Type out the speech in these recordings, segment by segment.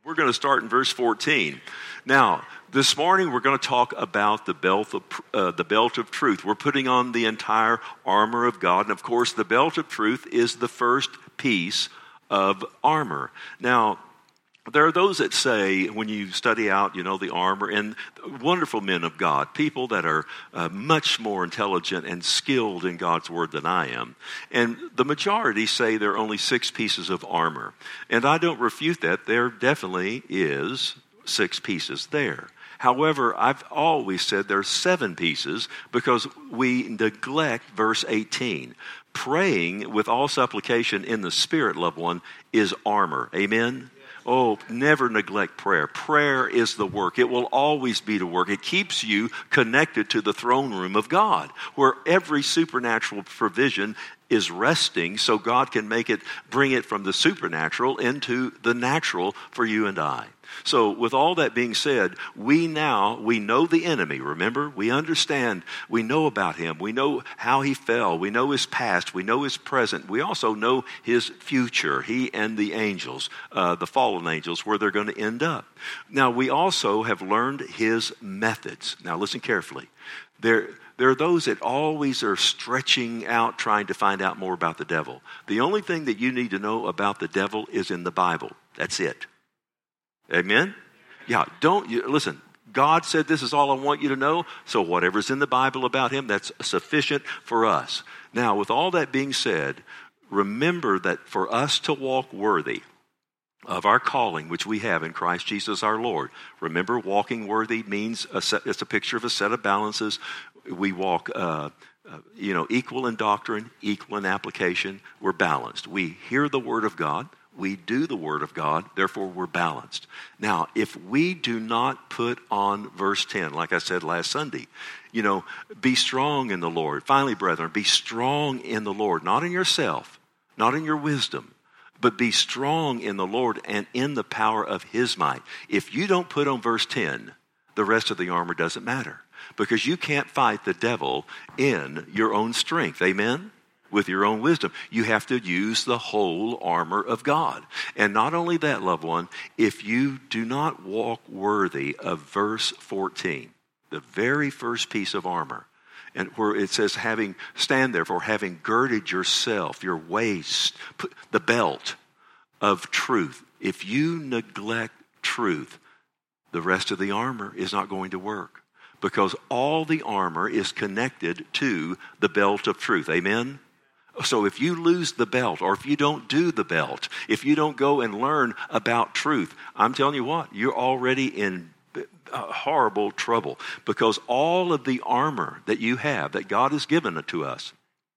We're going to start in verse 14. Now, this morning we're going to talk about the belt of truth. We're putting on the entire armor of God. And of course, the belt of truth is the first piece of armor. Now, there are those that say, when you study out, the armor, and wonderful men of God, people that are much more intelligent and skilled in God's word than I am. And the majority say there are only 6 pieces of armor. And I don't refute that. There definitely is 6 pieces there. However, I've always said there are 7 pieces because we neglect verse 18. Praying with all supplication in the Spirit, loved one, is armor. Amen? Oh, never neglect prayer. Prayer is the work. It will always be the work. It keeps you connected to the throne room of God, where every supernatural provision is resting so God can bring it from the supernatural into the natural for you and I. So with all that being said, we know the enemy, remember? We understand, we know about him. We know how he fell. We know his past. We know his present. We also know his future, he and the angels, the fallen angels, where they're going to end up. Now, we also have learned his methods. Now, listen carefully. There are those that always are stretching out, trying to find out more about the devil. The only thing that you need to know about the devil is in the Bible. That's it. Amen? Yeah, listen, God said this is all I want you to know, so whatever's in the Bible about him, that's sufficient for us. Now, with all that being said, remember that for us to walk worthy of our calling, which we have in Christ Jesus our Lord. Remember, walking worthy means it's a picture of a set of balances. We walk equal in doctrine, equal in application. We're balanced. We hear the Word of God. We do the Word of God, therefore we're balanced. Now, if we do not put on verse 10, like I said last Sunday, be strong in the Lord. Finally, brethren, be strong in the Lord, not in yourself, not in your wisdom, but be strong in the Lord and in the power of his might. If you don't put on verse 10, the rest of the armor doesn't matter, because you can't fight the devil in your own strength. Amen? With your own wisdom. You have to use the whole armor of God. And not only that, loved one, if you do not walk worthy of verse 14, the very first piece of armor, and where it says, stand therefore, having girded yourself, your waist, the belt of truth. If you neglect truth, the rest of the armor is not going to work, because all the armor is connected to the belt of truth. Amen? So if you lose the belt, or if you don't do the belt, if you don't go and learn about truth, I'm telling you what, you're already in horrible trouble, because all of the armor that you have, that God has given to us,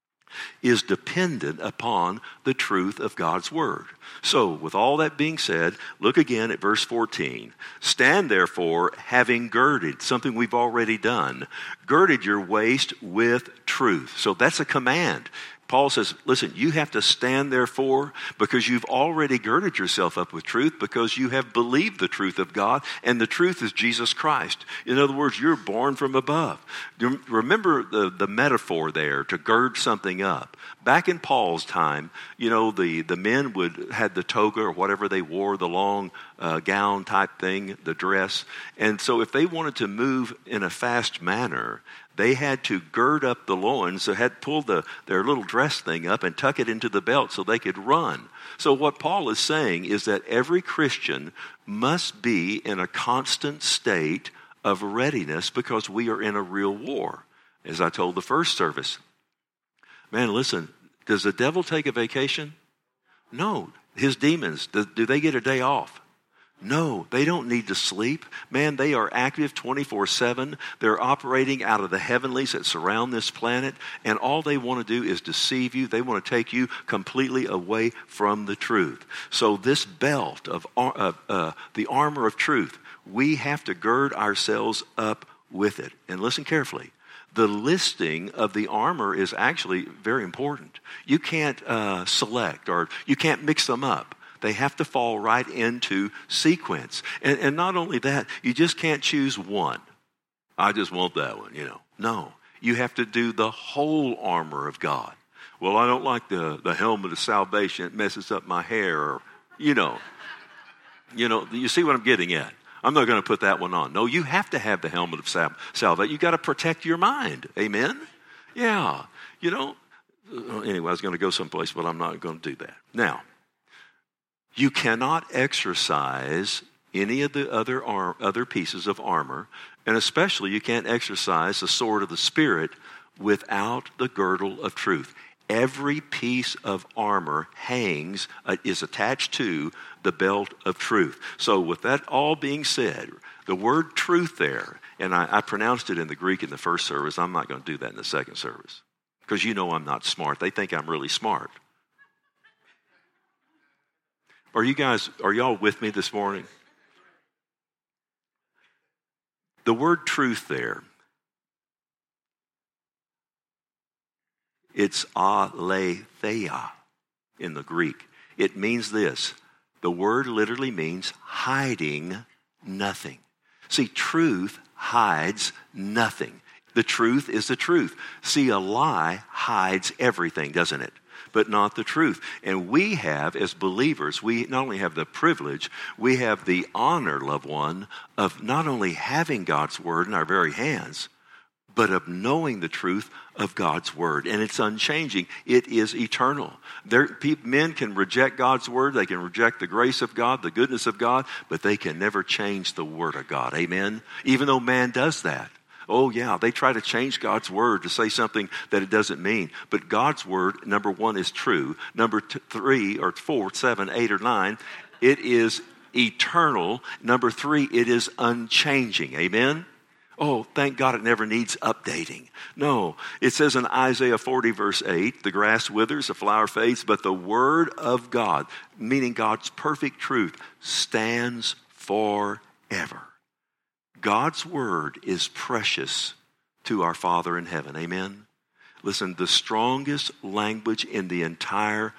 is dependent upon the truth of God's word. So with all that being said, look again at verse 14. Stand therefore, having girded, something we've already done, girded your waist with truth. So that's a command. Paul says, listen, you have to stand therefore, because you've already girded yourself up with truth, because you have believed the truth of God, and the truth is Jesus Christ. In other words, you're born from above. Remember the metaphor there, to gird something up. Back in Paul's time, the men had the toga or whatever they wore, the long gown type thing, the dress. And so if they wanted to move in a fast manner, they had to gird up the loins, so had to pull their little dress thing up and tuck it into the belt so they could run. So what Paul is saying is that every Christian must be in a constant state of readiness, because we are in a real war. As I told the first service, man, listen, does the devil take a vacation? No. His demons, do they get a day off? No, they don't need to sleep. Man, they are active 24/7. They're operating out of the heavenlies that surround this planet, and all they want to do is deceive you. They want to take you completely away from the truth. So this belt of the armor of truth, we have to gird ourselves up with it. And listen carefully. The listing of the armor is actually very important. You can't select, or you can't mix them up. They have to fall right into sequence. And not only that, you just can't choose one. I just want that one, No, you have to do the whole armor of God. Well, I don't like the helmet of salvation. It messes up my hair. You see what I'm getting at. I'm not going to put that one on. No, you have to have the helmet of salvation. You got to protect your mind. Amen? Yeah. Anyway, I was going to go someplace, but I'm not going to do that. Now, you cannot exercise any of the other pieces of armor, and especially you can't exercise the sword of the Spirit without the girdle of truth. Every piece of armor is attached to the belt of truth. So with that all being said, the word truth there, and I pronounced it in the Greek in the first service. I'm not going to do that in the second service because I'm not smart. They think I'm really smart. Are y'all with me this morning? The word truth there, it's aletheia in the Greek. It means this. The word literally means hiding nothing. See, truth hides nothing. The truth is the truth. See, a lie hides everything, doesn't it? But not the truth. And we have, as believers, we not only have the privilege, we have the honor, loved one, of not only having God's word in our very hands, but of knowing the truth of God's word. And it's unchanging. It is eternal. Men can reject God's word. They can reject the grace of God, the goodness of God, but they can never change the word of God. Amen? Even though man does that. Oh, yeah, they try to change God's word to say something that it doesn't mean. But God's word, number one, is true. Number 3 or 4, 7, 8, or 9, it is eternal. Number 3, it is unchanging. Amen? Oh, thank God it never needs updating. No, it says in Isaiah 40, verse 8, the grass withers, the flower fades, but the word of God, meaning God's perfect truth, stands forever. God's word is precious to our Father in heaven. Amen? Listen, the strongest language in the entire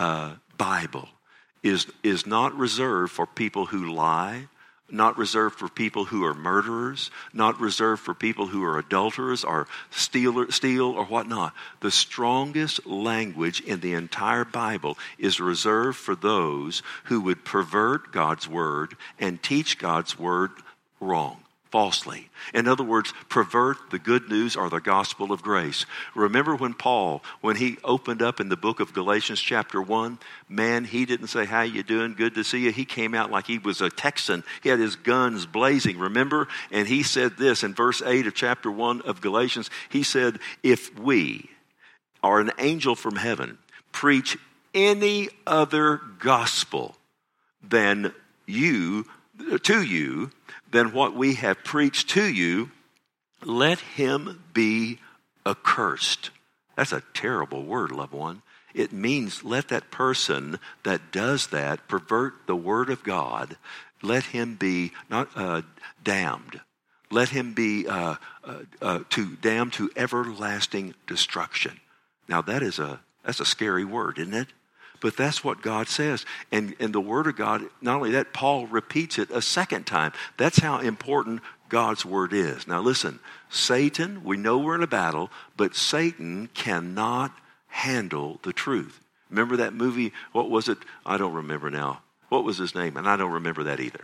Bible is not reserved for people who lie, not reserved for people who are murderers, not reserved for people who are adulterers or steal or whatnot. The strongest language in the entire Bible is reserved for those who would pervert God's word and teach God's word wrong. Falsely. In other words, pervert the good news or the gospel of grace. Remember when Paul, when he opened up in the book of Galatians chapter 1, man, he didn't say, how you doing? Good to see you. He came out like he was a Texan. He had his guns blazing, remember? And he said this in verse 8 of chapter 1 of Galatians. He said, if we or an angel from heaven preach any other gospel than to you, than what we have preached to you, let him be accursed. That's a terrible word, loved one. It means let that person that does that, pervert the word of God, let him be not damned. Let him be damned to everlasting destruction. Now that's a scary word, isn't it? But that's what God says. And the Word of God, not only that, Paul repeats it a second time. That's how important God's Word is. Now listen, Satan, we know we're in a battle, but Satan cannot handle the truth. Remember that movie? What was it? I don't remember now. What was his name? And I don't remember that either.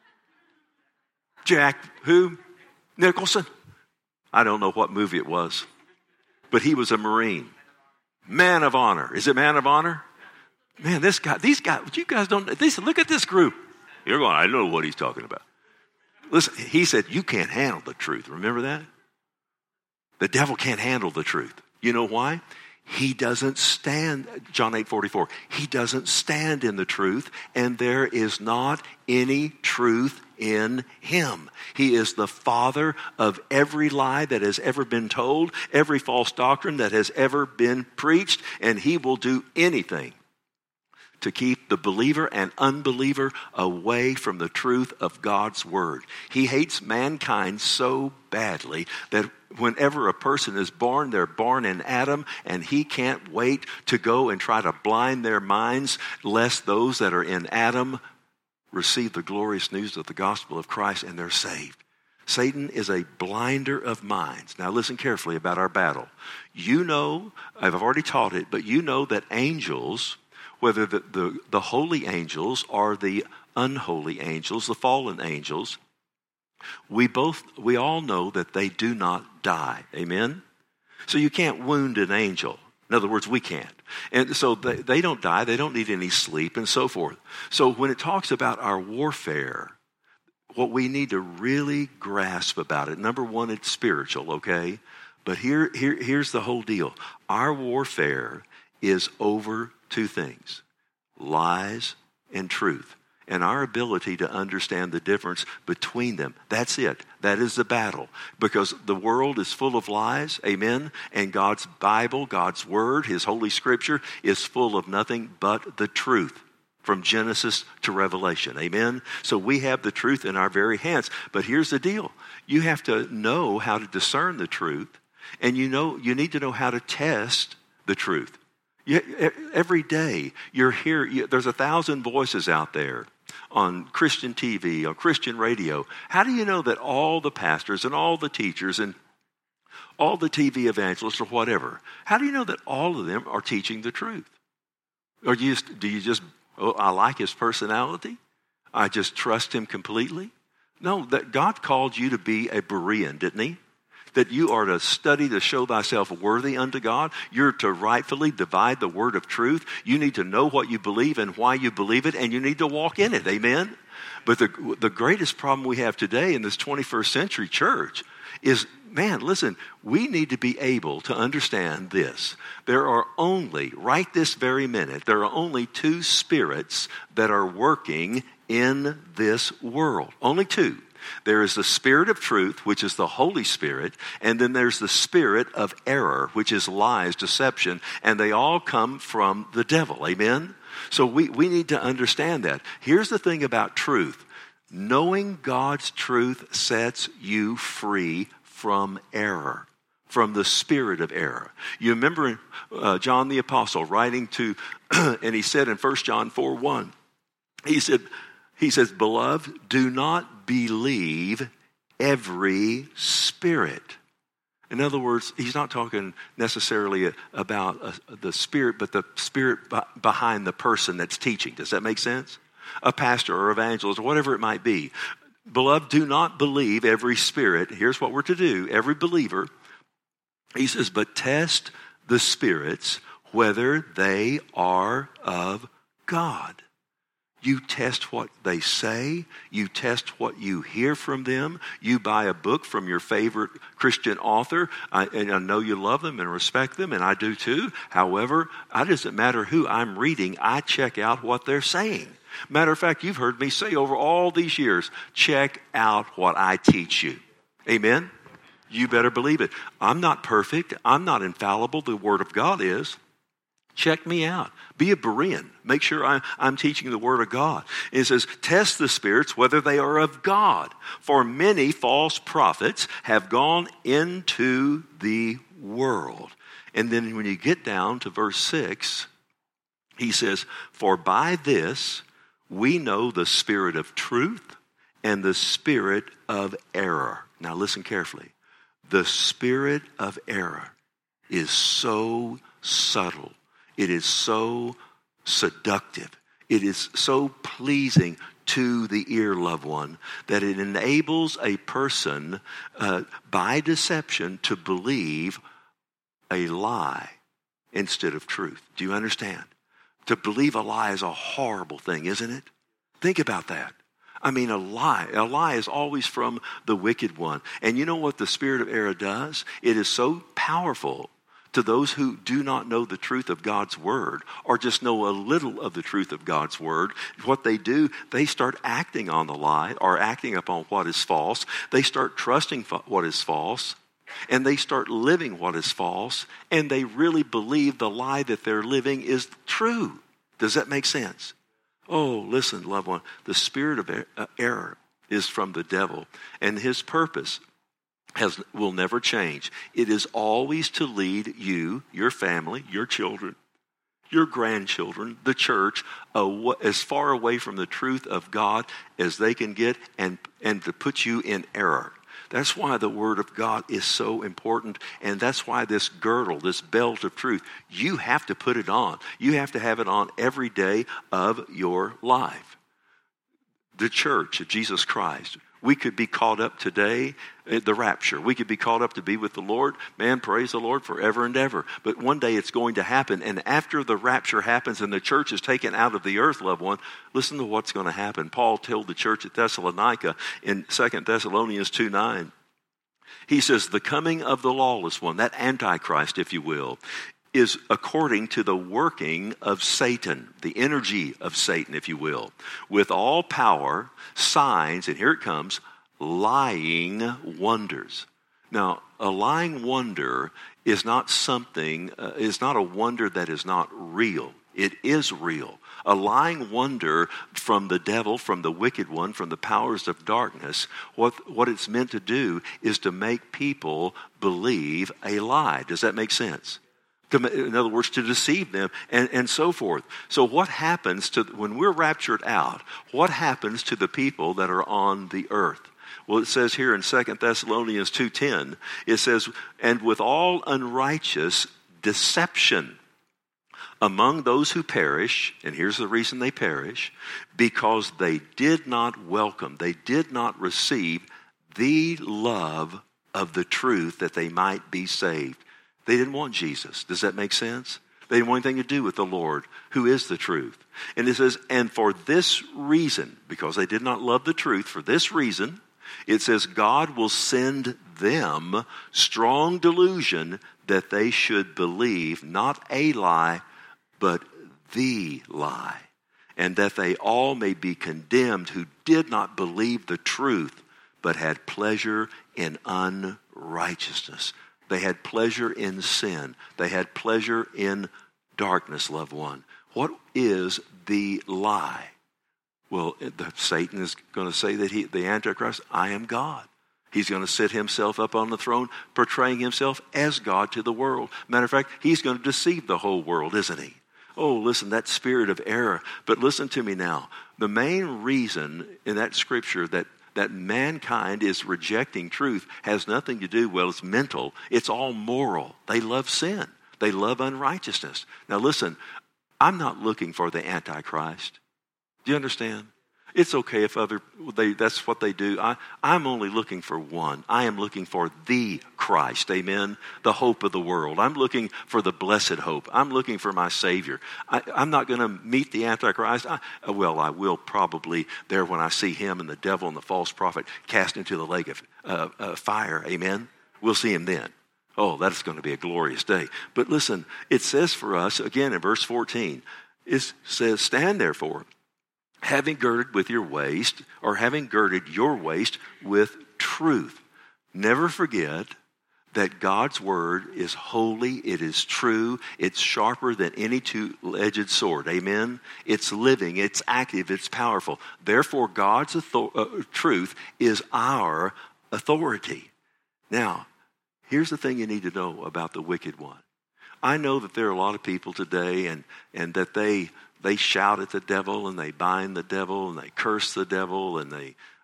Jack, who? Nicholson? I don't know what movie it was. But he was a Marine. Man of honor. Is it Man of Honor? Man, these guys, you guys don't, look at this group. You're going, I know what he's talking about. Listen, he said, you can't handle the truth. Remember that? The devil can't handle the truth. You know why? He doesn't stand, John 8:44, he doesn't stand in the truth, and there is not any truth in him. He is the father of every lie that has ever been told, every false doctrine that has ever been preached, and he will do anything to keep the believer and unbeliever away from the truth of God's word. He hates mankind so badly that whenever a person is born, they're born in Adam, and he can't wait to go and try to blind their minds, lest those that are in Adam receive the glorious news of the gospel of Christ and they're saved. Satan is a blinder of minds. Now listen carefully about our battle. You know, I've already taught it, but you know that angels, whether the holy angels or the unholy angels, the fallen angels, we all know that they do not die. Amen? So you can't wound an angel. In other words, we can't. And so they don't die. They don't need any sleep and so forth. So when it talks about our warfare, what we need to really grasp about it, number one, it's spiritual, okay? But here's the whole deal. Our warfare is over two things: lies and truth. And our ability to understand the difference between them. That's it. That is the battle. Because the world is full of lies, amen? And God's Bible, God's Word, His Holy Scripture is full of nothing but the truth. From Genesis to Revelation, amen? So we have the truth in our very hands. But here's the deal. You have to know how to discern the truth. And you need to know how to test the truth. Every day you're here, there's 1,000 voices out there on Christian TV, on Christian radio. How do you know that all the pastors and all the teachers and all the TV evangelists or whatever, how do you know that all of them are teaching the truth? Or do you just, I like his personality, I just trust him completely? No, that God called you to be a Berean, didn't he? That you are to study to show thyself worthy unto God. You're to rightfully divide the word of truth. You need to know what you believe and why you believe it, and you need to walk in it. Amen? But the greatest problem we have today in this 21st century church is, man, listen, we need to be able to understand this. There are only, right this very minute, there are only two spirits that are working in this world. Only two. There is the Spirit of truth, which is the Holy Spirit, and then there's the spirit of error, which is lies, deception, and they all come from the devil. Amen? So we need to understand that. Here's the thing about truth. Knowing God's truth sets you free from error, from the spirit of error. You remember John the Apostle writing to, and he said in 1 John 4:1, he says, beloved, do not believe every spirit. In other words, he's not talking necessarily about the spirit, but the spirit behind the person that's teaching. Does that make sense? A pastor or evangelist or whatever it might be. Beloved, do not believe every spirit. Here's what we're to do. Every believer, he says, but test the spirits whether they are of God. You test what they say. You test what you hear from them. You buy a book from your favorite Christian author. And I know you love them and respect them, and I do too. However, it doesn't matter who I'm reading. I check out what they're saying. Matter of fact, you've heard me say over all these years, check out what I teach you. Amen? You better believe it. I'm not perfect. I'm not infallible. The Word of God is. Check me out. Be a Berean. Make sure I'm teaching the Word of God. It says, test the spirits whether they are of God. For many false prophets have gone into the world. And then when you get down to verse 6, he says, for by this we know the spirit of truth and the spirit of error. Now listen carefully. The spirit of error is so subtle. It is so seductive. It is so pleasing to the ear, loved one, that it enables a person by deception to believe a lie instead of truth. Do you understand? To believe a lie is a horrible thing, isn't it? Think about that. I mean, a lie is always from the wicked one. And you know what the spirit of error does? It is so powerful to those who do not know the truth of God's word or just know a little of the truth of God's word. What they do, they start acting on the lie or acting upon what is false. They start trusting what is false, and they start living what is false, and they really believe the lie that they're living is true. Does that make sense? Oh, listen, loved one, the spirit of error is from the devil, and his purpose will never change. It is always to lead you, your family, your children, your grandchildren, the church, as far away from the truth of God as they can get, and to put you in error. That's why the Word of God is so important, and that's why this girdle, this belt of truth, you have to put it on. You have to have it on every day of your life. the church of Jesus Christ. We could be caught up today at the rapture. We could be caught up to be with the Lord. Man, praise the Lord forever and ever. But one day it's going to happen. And after the rapture happens and the church is taken out of the earth, loved one, listen to what's going to happen. Paul told the church at Thessalonica in 2 Thessalonians 2:9. He says, the coming of the lawless one, that Antichrist, if you will, is according to the working of Satan, the energy of Satan, if you will, with all power, signs, and here it comes, lying wonders. Now, a lying wonder is not something, is not a wonder that is not real. It is real. A lying wonder from the devil, from the wicked one, from the powers of darkness, what it's meant to do is to make people believe a lie. Does that make sense? In other words, to deceive them and so forth. So what happens to, when we're raptured out, what happens to the people that are on the earth? Well, it says here in 2 Thessalonians 2:10, it says, and with all unrighteous deception among those who perish, and here's the reason they perish, because they did not welcome, they did not receive the love of the truth that they might be saved. They didn't want Jesus. Does that make sense? They didn't want anything to do with the Lord, who is the truth. And it says, and for this reason, because they did not love the truth, for this reason, it says, God will send them strong delusion that they should believe not a lie, but the lie, and that they all may be condemned who did not believe the truth, but had pleasure in unrighteousness. They had pleasure in sin. They had pleasure in darkness, loved one. What is the lie? Well, Satan is going to say that the Antichrist, I am God. He's going to set himself up on the throne, portraying himself as God to the world. Matter of fact, he's going to deceive the whole world, isn't he? Oh, listen, that spirit of error. But listen to me now. The main reason in that scripture that mankind is rejecting truth has nothing to do, well, it's mental. It's all moral. They love sin. They love unrighteousness. Now listen, I'm not looking for the Antichrist. Do you understand? It's okay if that's what they do. I'm only looking for one. I am looking for the Christ, amen, the hope of the world. I'm looking for the blessed hope. I'm looking for my Savior. I'm not going to meet the Antichrist. I will probably there when I see him and the devil and the false prophet cast into the lake of fire, amen. We'll see him then. Oh, that's going to be a glorious day. But listen, it says for us, again in verse 14, it says, stand therefore, having girded with your waist, or having girded your waist with truth. Never forget that God's word is holy, it is true, it's sharper than any two-edged sword. Amen? It's living, it's active, it's powerful. Therefore, God's truth is our authority. Now, here's the thing you need to know about the wicked one. I know that there are a lot of people today and that they shout at the devil and they bind the devil and they curse the devil and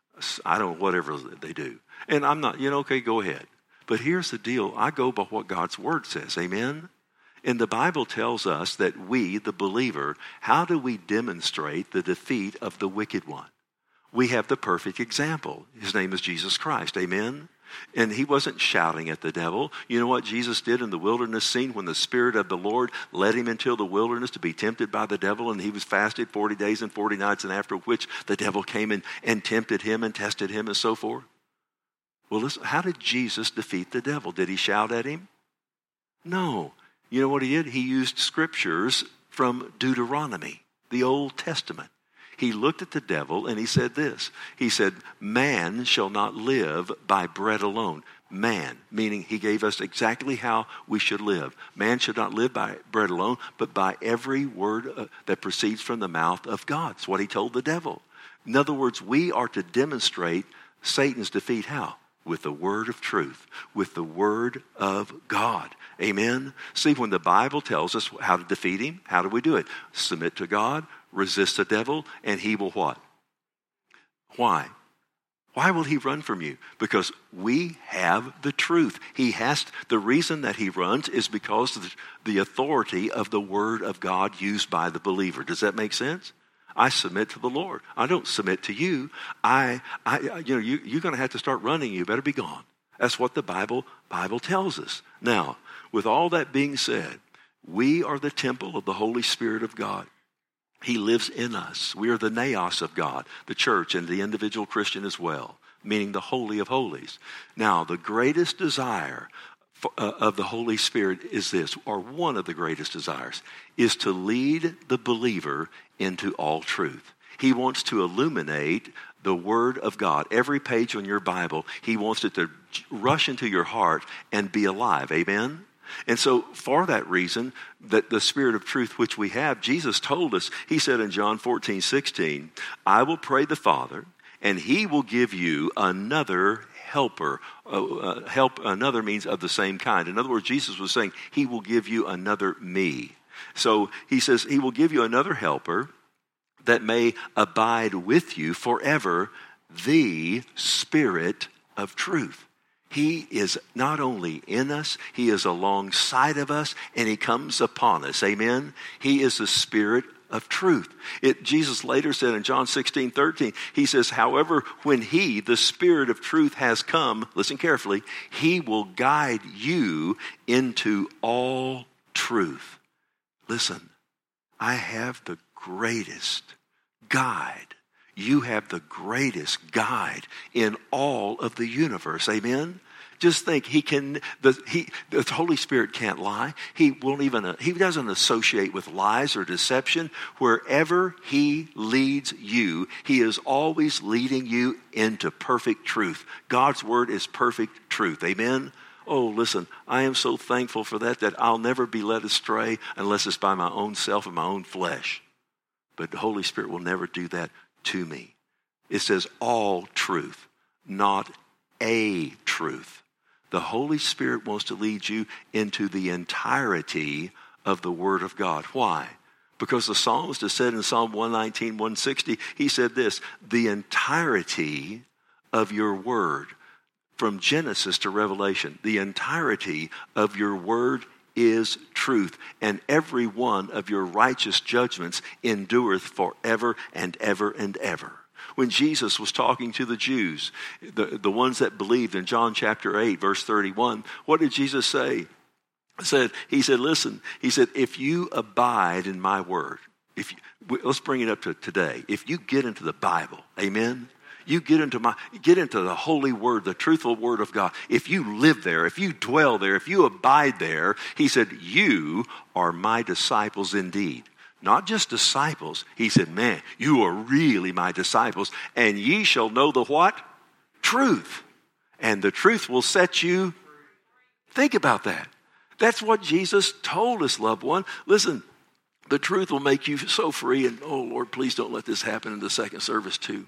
whatever they do. And I'm not, okay, go ahead. But here's the deal. I go by what God's word says. Amen? And the Bible tells us that we, the believer, how do we demonstrate the defeat of the wicked one? We have the perfect example. His name is Jesus Christ. Amen? And he wasn't shouting at the devil. You know what Jesus did in the wilderness scene when the Spirit of the Lord led him into the wilderness to be tempted by the devil, and he was fasted 40 days and 40 nights, and after which the devil came in and tempted him and tested him and so forth. Well, listen, how did Jesus defeat the devil? Did he shout at him? No. You know what he did? He used scriptures from Deuteronomy, the Old Testament. He looked at the devil and he said this. He said, man shall not live by bread alone. Man, meaning he gave us exactly how we should live. Man should not live by bread alone, but by every word that proceeds from the mouth of God. That's what he told the devil. In other words, we are to demonstrate Satan's defeat how? With the word of truth, with the word of God. Amen? See, when the Bible tells us how to defeat him, how do we do it? Submit to God, resist the devil, and he will what? Why? Why will he run from you? Because we have the truth. The reason that he runs is because of the authority of the word of God used by the believer. Does that make sense? I submit to the Lord. I don't submit to you. You're going to have to start running. You better be gone. That's what the Bible tells us. Now, with all that being said, we are the temple of the Holy Spirit of God. He lives in us. We are the naos of God, the church, and the individual Christian as well, meaning the Holy of Holies. Now, the greatest desire of the Holy Spirit is this, or one of the greatest desires, is to lead the believer into all truth. He wants to illuminate the Word of God. Every page on your Bible, he wants it to rush into your heart and be alive. Amen? And so for that reason, that the Spirit of truth which we have, Jesus told us, he said in John 14:16, I will pray the Father, and he will give you another helper. Another means of the same kind. In other words, Jesus was saying, he will give you another me. So he says, he will give you another helper that may abide with you forever, the Spirit of truth. He is not only in us, he is alongside of us, and he comes upon us. Amen? He is the Spirit of truth. Jesus later said in John 16:13, he says, however, when he, the Spirit of truth, has come, listen carefully, he will guide you into all truth. Listen, I have the greatest guide. You have the greatest guide in all of the universe. Amen? Just think, the Holy Spirit can't lie. He doesn't associate with lies or deception. Wherever he leads you, he is always leading you into perfect truth. God's word is perfect truth. Amen? Oh, listen, I am so thankful for that I'll never be led astray unless it's by my own self and my own flesh. But the Holy Spirit will never do that to me. It says all truth, not a truth. The Holy Spirit wants to lead you into the entirety of the Word of God. Why? Because the psalmist has said in Psalm 119, 160, he said this, the entirety of your Word, from Genesis to Revelation, the entirety of your Word is truth, and every one of your righteous judgments endureth forever and ever and ever. When Jesus was talking to the Jews, the ones that believed in John chapter 8, verse 31, what did Jesus say? He said, listen, he said, if you abide in my word, let's bring it up to today. If you get into the Bible, amen? You get into the holy word, the truthful word of God. If you live there, if you dwell there, if you abide there, he said, you are my disciples indeed. Not just disciples. He said, man, you are really my disciples. And ye shall know the what? Truth. And the truth will set you. Think about that. That's what Jesus told us, loved one. Listen, the truth will make you so free. And oh, Lord, please don't let this happen in the second service too.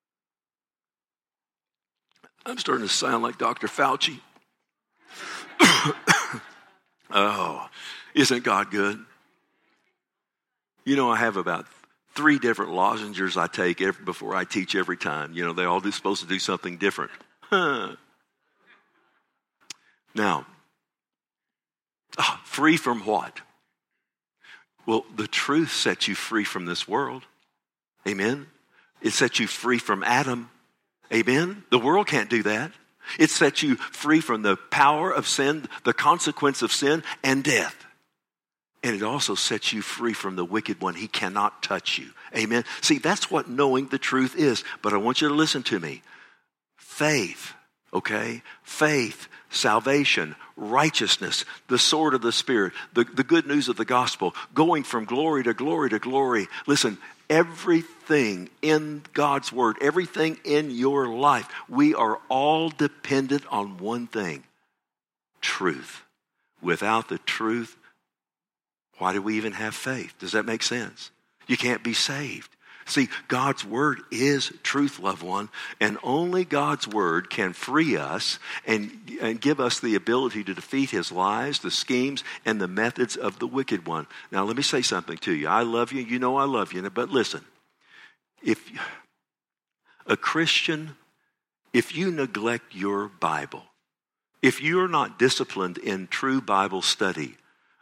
I'm starting to sound like Dr. Fauci. Oh, isn't God good? You know, I have about 3 different lozenges I take before I teach every time. You know, they're all supposed to do something different. Now, free from what? Well, the truth sets you free from this world. Amen? It sets you free from Adam. Amen? The world can't do that. It sets you free from the power of sin, the consequence of sin, and death. And it also sets you free from the wicked one. He cannot touch you. Amen? See, that's what knowing the truth is. But I want you to listen to me. Faith, okay? Faith, salvation, righteousness, the sword of the Spirit, the good news of the gospel, going from glory to glory to glory. Listen, everything in God's word, everything in your life, we are all dependent on one thing, truth. Without the truth, why do we even have faith? Does that make sense? You can't be saved. See, God's word is truth, loved one, and only God's word can free us and give us the ability to defeat his lies, the schemes, and the methods of the wicked one. Now, let me say something to you. I love you. You know I love you. But listen, if a Christian, if you neglect your Bible, if you're not disciplined in true Bible study,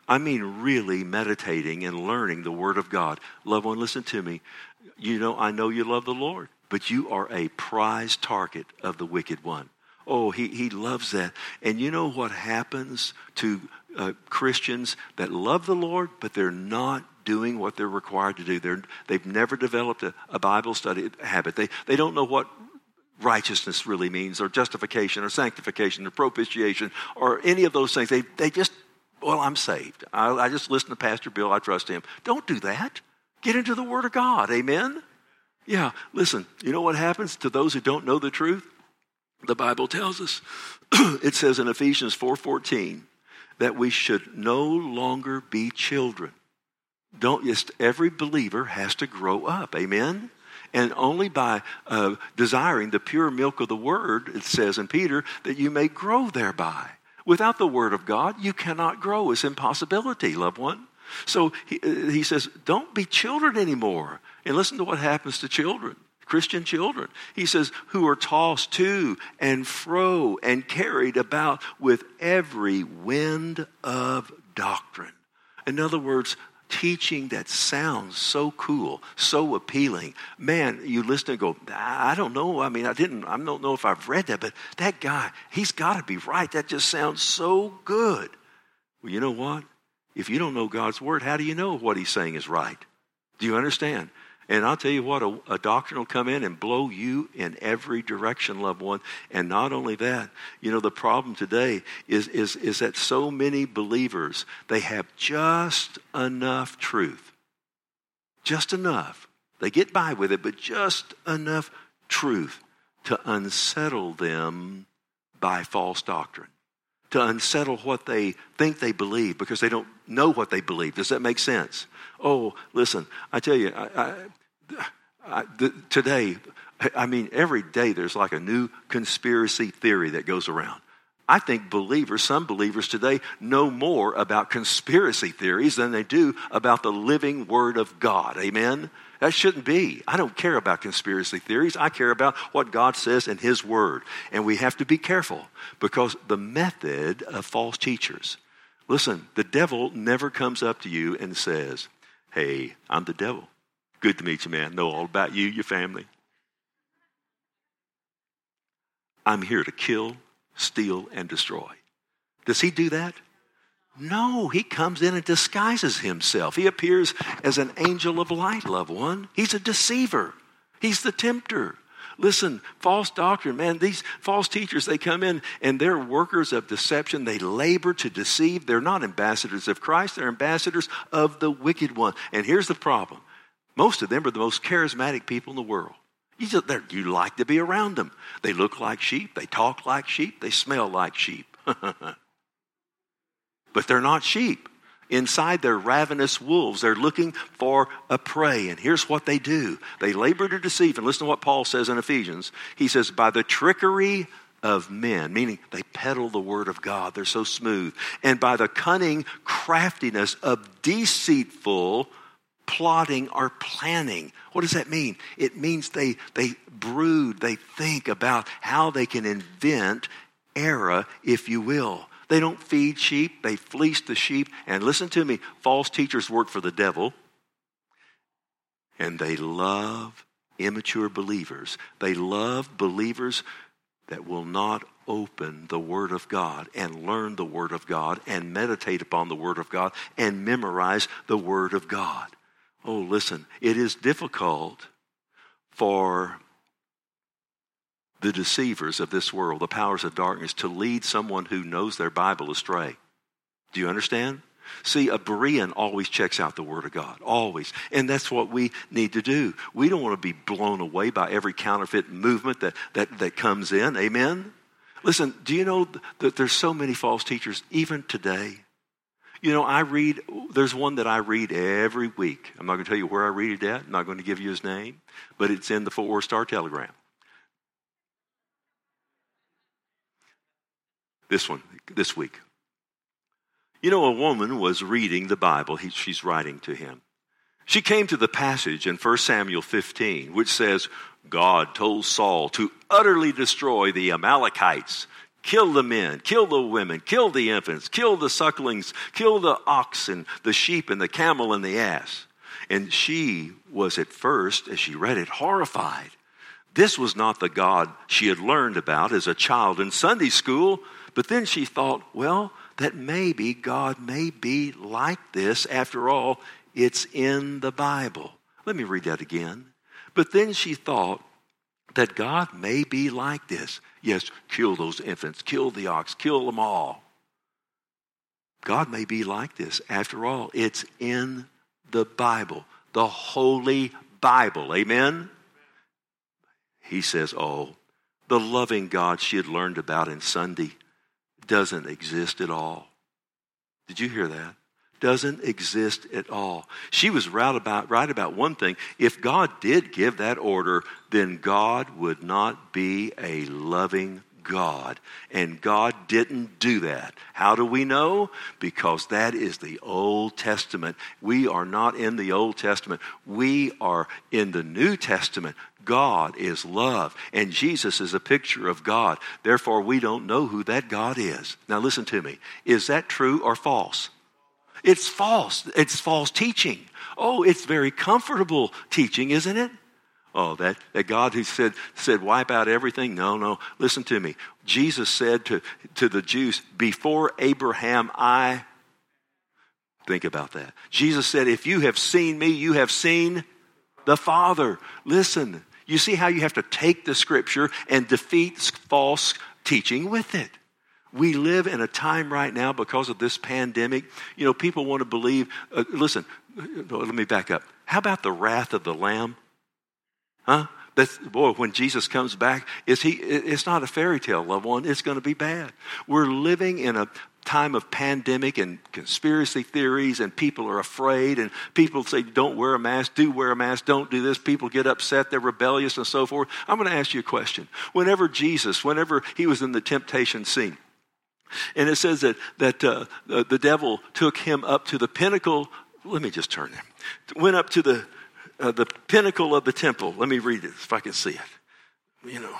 I mean really meditating and learning the Word of God. Loved one, listen to me. I know you love the Lord, but you are a prize target of the wicked one. Oh, he loves that. And you know what happens to Christians that love the Lord, but they're not doing what they're required to do. They've never developed a Bible study habit. They don't know what righteousness really means, or justification, or sanctification, or propitiation, or any of those things. They just, I'm saved. I just listen to Pastor Bill. I trust him. Don't do that. Get into the Word of God. Amen? Yeah, listen, you know what happens to those who don't know the truth? The Bible tells us, it says in Ephesians 4:14, that we should no longer be children. Every believer has to grow up. Amen? And only by desiring the pure milk of the Word, it says in Peter, that you may grow thereby. Without the Word of God, you cannot grow. It's impossibility, loved one. So he says, don't be children anymore. And listen to what happens to children, Christian children. He says, who are tossed to and fro and carried about with every wind of doctrine. In other words, teaching that sounds so cool, so appealing. Man, you listen and go, I don't know. I don't know if I've read that, but that guy, he's got to be right. That just sounds so good. Well, you know what? If you don't know God's Word, how do you know what he's saying is right? Do you understand? And I'll tell you what, a doctrine will come in and blow you in every direction, loved one. And not only that, the problem today is that so many believers, they have just enough truth. Just enough. They get by with it, but just enough truth to unsettle them by false doctrine. To unsettle what they think they believe because they don't know what they believe. Does that make sense? Oh, listen, I tell you, today, every day there's like a new conspiracy theory that goes around. I think some believers today know more about conspiracy theories than they do about the living Word of God. Amen? That shouldn't be. I don't care about conspiracy theories. I care about what God says in His Word. And we have to be careful because the method of false teachers. Listen, the devil never comes up to you and says, hey, I'm the devil. Good to meet you, man. Know all about you, your family. I'm here to kill, steal, and destroy. Does he do that? No, he comes in and disguises himself. He appears as an angel of light, loved one. He's a deceiver. He's the tempter. Listen, false doctrine, man, these false teachers, they come in and they're workers of deception. They labor to deceive. They're not ambassadors of Christ. They're ambassadors of the wicked one. And here's the problem. Most of them are the most charismatic people in the world. You like to be around them. They look like sheep. They talk like sheep. They smell like sheep. But they're not sheep. Inside, they're ravenous wolves. They're looking for a prey. And here's what they do. They labor to deceive. And listen to what Paul says in Ephesians. He says, by the trickery of men, meaning they peddle the Word of God. They're so smooth. And by the cunning craftiness of deceitful plotting or planning. What does that mean? It means they brood, they think about how they can invent error, if you will. They don't feed sheep, they fleece the sheep. And listen to me, false teachers work for the devil. And they love immature believers. They love believers that will not open the Word of God and learn the Word of God and meditate upon the Word of God and memorize the Word of God. Oh, listen, it is difficult for the deceivers of this world, the powers of darkness, to lead someone who knows their Bible astray. Do you understand? See, a Berean always checks out the Word of God, always. And that's what we need to do. We don't want to be blown away by every counterfeit movement that comes in. Amen? Listen, do you know that there's so many false teachers even today? There's one that I read every week. I'm not going to tell you where I read it at. I'm not going to give you his name, but it's in the Fort Worth Star-Telegram. This week. A woman was reading the Bible. She's writing to him. She came to the passage in 1 Samuel 15, which says, God told Saul to utterly destroy the Amalekites. Kill the men, kill the women, kill the infants, kill the sucklings, kill the oxen, the sheep and the camel and the ass. And she was at first, as she read it, horrified. This was not the God she had learned about as a child in Sunday school. But then she thought, well, that maybe God may be like this. After all, it's in the Bible. Let me read that again. But then she thought that God may be like this. Yes, kill those infants, kill the ox, kill them all. God may be like this. After all, it's in the Bible, the Holy Bible. Amen? He says, oh, the loving God she had learned about in Sunday doesn't exist at all. Did you hear that? Doesn't exist at all. She was right about one thing. If God did give that order, then God would not be a loving God. And God didn't do that. How do we know? Because that is the Old Testament. We are not in the Old Testament. We are in the New Testament. God is love, and Jesus is a picture of God. Therefore, we don't know who that God is. Now listen to me. Is that true or false? It's false. It's false teaching. Oh, it's very comfortable teaching, isn't it? Oh, that God who said wipe out everything? No. Listen to me. Jesus said to the Jews, before Abraham, I... Think about that. Jesus said, if you have seen me, you have seen the Father. Listen, you see how you have to take the Scripture and defeat false teaching with it. We live in a time right now because of this pandemic. You know, people want to believe. Listen, let me back up. How about the wrath of the Lamb? Huh? When Jesus comes back, it's not a fairy tale, loved one. It's going to be bad. We're living in a time of pandemic and conspiracy theories, and people are afraid, and people say, don't wear a mask, do wear a mask, don't do this. People get upset, they're rebellious and so forth. I'm going to ask you a question. Whenever he was in the temptation scene, and it says that the devil took him up to the pinnacle. Let me just turn there. Went up to the pinnacle of the temple. Let me read it if I can see it. You know.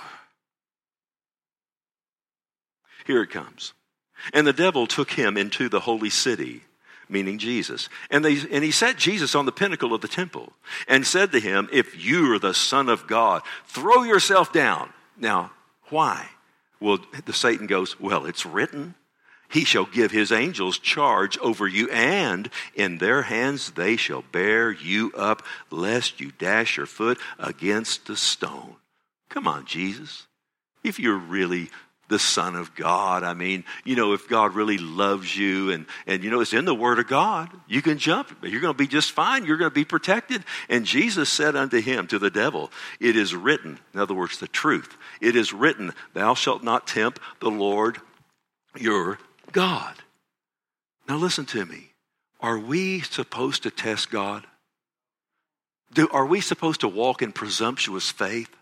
Here it comes. And the devil took him into the holy city, meaning Jesus. And he set Jesus on the pinnacle of the temple and said to him, if you are the Son of God, throw yourself down. Now, why? Well, Satan goes, well, it's written, he shall give his angels charge over you, and in their hands they shall bear you up, lest you dash your foot against a stone. Come on, Jesus. If you're really the Son of God, I mean, you know, if God really loves you, and you know, it's in the Word of God, you can jump. You're going to be just fine. You're going to be protected. And Jesus said unto him, to the devil, it is written, in other words, the truth, it is written, thou shalt not tempt the Lord your God. Now listen to me. Are we supposed to test God? Are we supposed to walk in presumptuous faith?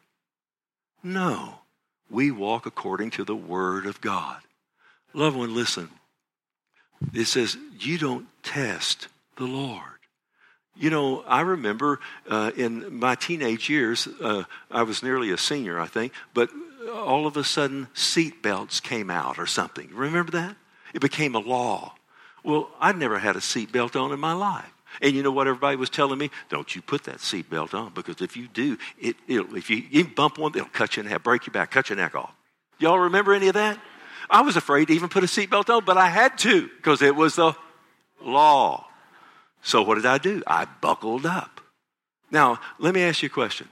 No. We walk according to the Word of God. Loved one, listen. It says, you don't test the Lord. You know, I remember in my teenage years, I was nearly a senior, I think, but all of a sudden seat belts came out or something. Remember that? It became a law. Well, I'd never had a seat belt on in my life. And you know what everybody was telling me? Don't you put that seatbelt on, because if you do, if you bump one, it'll cut you in half, break your back, cut your neck off. Y'all remember any of that? I was afraid to even put a seatbelt on, but I had to because it was the law. So what did I do? I buckled up. Now, let me ask you a question.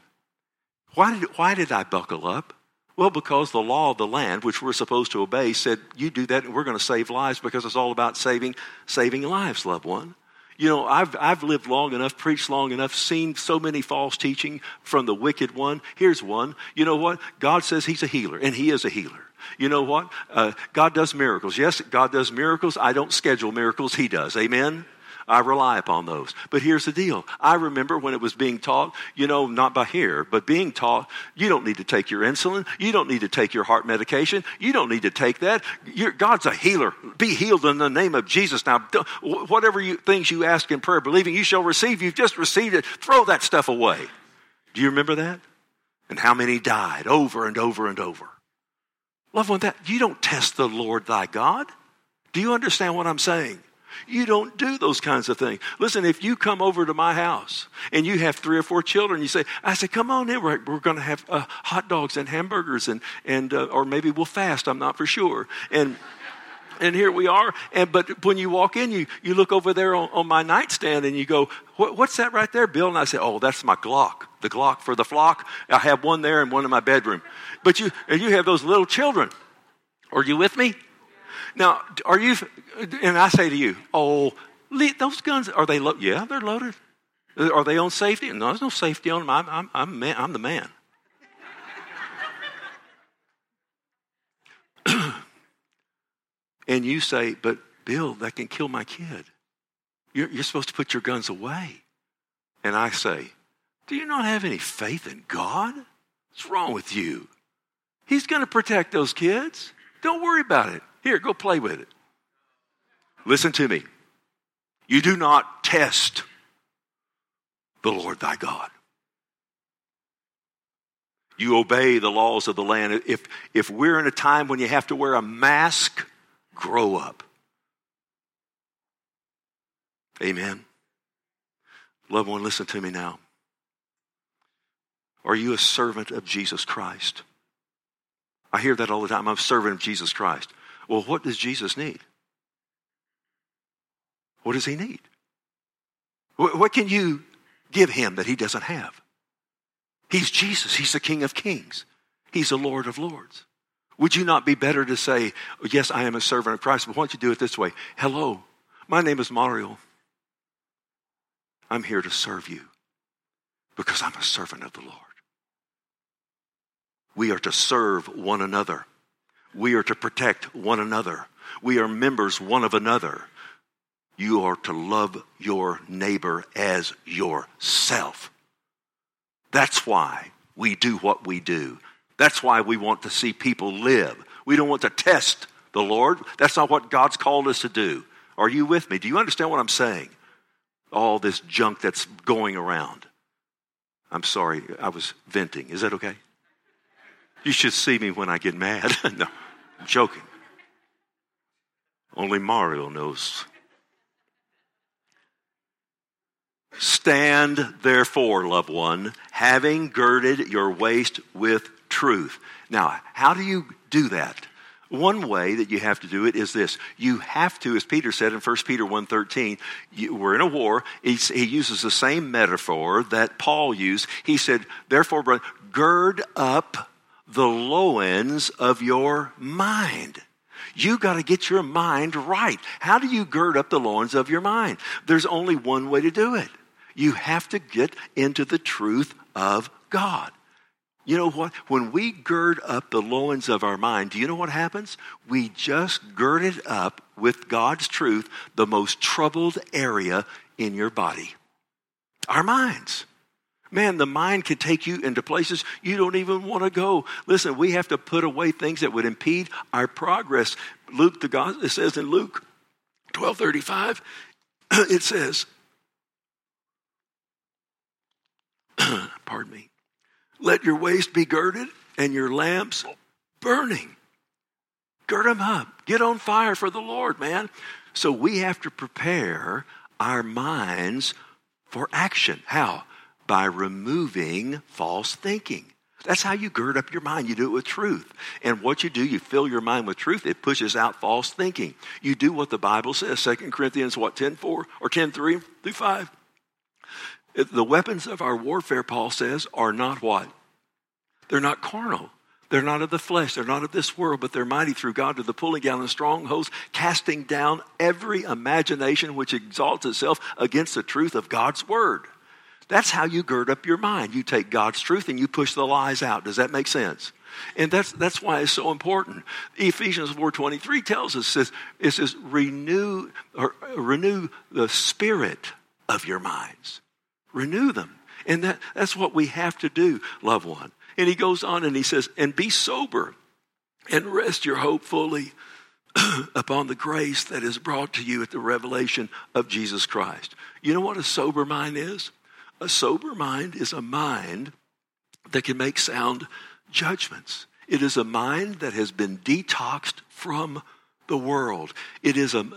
Why did I buckle up? Well, because the law of the land, which we're supposed to obey, said you do that and we're going to save lives, because it's all about saving lives, loved one. You know, I've lived long enough, preached long enough, seen so many false teaching from the wicked one. Here's one. You know what? God says he's a healer, and he is a healer. You know what? God does miracles. Yes, God does miracles. I don't schedule miracles. He does. Amen? I rely upon those. But here's the deal. I remember when it was being taught, you know, not by here, but being taught, you don't need to take your insulin. You don't need to take your heart medication. You don't need to take that. God's a healer. Be healed in the name of Jesus. Now, whatever things you ask in prayer, believing you shall receive, you've just received it. Throw that stuff away. Do you remember that? And how many died over and over and over? Loved one, that you don't test the Lord thy God. Do you understand what I'm saying? You don't do those kinds of things. Listen, if you come over to my house and you have 3 or 4 children, I say, come on in. We're going to have hot dogs and hamburgers and or maybe we'll fast. I'm not for sure. And here we are. But when you walk in, you look over there on my nightstand and you go, what's that right there, Bill? And I say, oh, that's my Glock. The Glock for the flock. I have one there and one in my bedroom. But you have those little children. Are you with me? Now, and I say to you, oh, those guns, are they loaded? Yeah, they're loaded. Are they on safety? No, there's no safety on them. I'm the man. And you say, but Bill, that can kill my kid. You're supposed to put your guns away. And I say, do you not have any faith in God? What's wrong with you? He's going to protect those kids. Don't worry about it. Here, go play with it. Listen to me. You do not test the Lord thy God. You obey the laws of the land. If we're in a time when you have to wear a mask, grow up. Amen. Loved one, listen to me now. Are you a servant of Jesus Christ? I hear that all the time. I'm a servant of Jesus Christ. Well, what does Jesus need? What does he need? What can you give him that he doesn't have? He's Jesus. He's the King of Kings. He's the Lord of Lords. Would you not be better to say, yes, I am a servant of Christ, but why don't you do it this way? Hello, my name is Mario. I'm here to serve you because I'm a servant of the Lord. We are to serve one another. We are to protect one another. We are members one of another. You are to love your neighbor as yourself. That's why we do what we do. That's why we want to see people live. We don't want to test the Lord. That's not what God's called us to do. Are you with me? Do you understand what I'm saying? All this junk that's going around. I'm sorry, I was venting. Is that okay? You should see me when I get mad. No, I'm joking. Only Mario knows. Stand therefore, loved one, having girded your waist with truth. Now, how do you do that? One way that you have to do it is this. You have to, as Peter said in 1 Peter 1:13, we're in a war. He uses the same metaphor that Paul used. He said, therefore, brother, gird up the loins of your mind. You got to get your mind right. How do you gird up the loins of your mind? There's only one way to do it. You have to get into the truth of God. You know what? When we gird up the loins of our mind, do you know what happens? We just gird it up with God's truth, the most troubled area in your body. Our minds. Man, the mind can take you into places you don't even want to go. Listen, we have to put away things that would impede our progress. It says in Luke 12:35, it says, pardon me, let your waist be girded and your lamps burning. Gird them up. Get on fire for the Lord, man. So we have to prepare our minds for action. How? By removing false thinking. That's how you gird up your mind. You do it with truth. And what you do, you fill your mind with truth. It pushes out false thinking. You do what the Bible says. 2 Corinthians 10:4 or 10:3-5. The weapons of our warfare, Paul says, are not what? They're not carnal. They're not of the flesh. They're not of this world, but they're mighty through God to the pulling down of strongholds, casting down every imagination which exalts itself against the truth of God's word. That's how you gird up your mind. You take God's truth and you push the lies out. Does that make sense? And that's why it's so important. Ephesians 4:23 tells us, it says renew the spirit of your minds. Renew them. And that's what we have to do, loved one. And he goes on and he says, and be sober and rest your hope fully upon the grace that is brought to you at the revelation of Jesus Christ. You know what a sober mind is? A sober mind is a mind that can make sound judgments. It is a mind that has been detoxed from the world. It is an